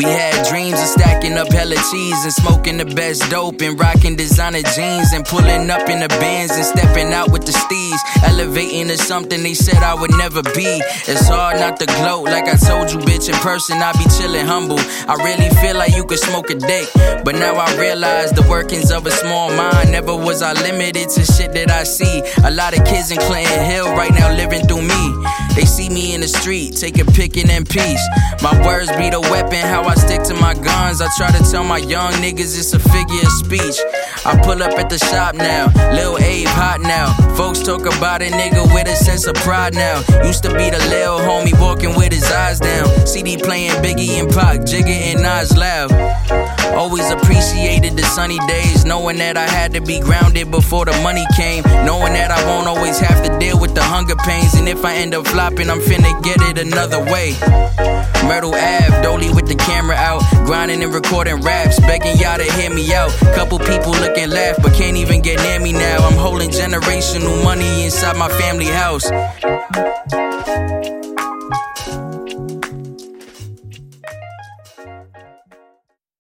We had dreams of stacking up hella cheese and smoking the best dope and rocking designer jeans and pulling up in the Benz and stepping out with the steez, elevating to something they said I would never be. It's hard not to gloat, like I told you, bitch. In person, I be chillin' humble. I really feel like you could smoke a dick, but now I realize the workings of a small mind. Never was I limited to shit that I see. A lot of kids in Clinton Hill right now living through me. They see me in the street, taking pickin' in peace. My words be the weapon, how I stick to my guns. I try to tell my young niggas it's a figure of speech. I pull up at the shop now, Lil Abe hot now. Folks talk about a nigga with a sense of pride now. Used to be the lil homie walking with his eyes down. CD playing Biggie and Pac, Jigga and Nas loud. Always appreciated the sunny days, knowing that I had to be grounded before the money came. Knowing that I won't always have to deal with the hunger pains, and if I end up flopping, I'm finna get it another way. Myrtle Ave, Dolly with the camera out, grinding and recording raps, begging y'all to hear me out. Couple people look and laugh, but can't even get near me now. I'm holding generational money inside my family house.